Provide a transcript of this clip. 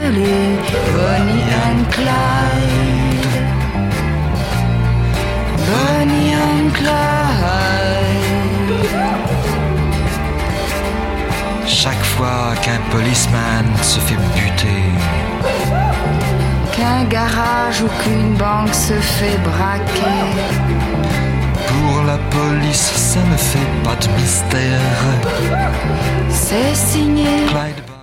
Bonnie and Clyde, Bonnie and Clyde. Chaque fois qu'un policeman se fait buter, qu'un garage ou qu'une banque se fait braquer, pour la police ça ne fait pas de mystère. c'est signé Clyde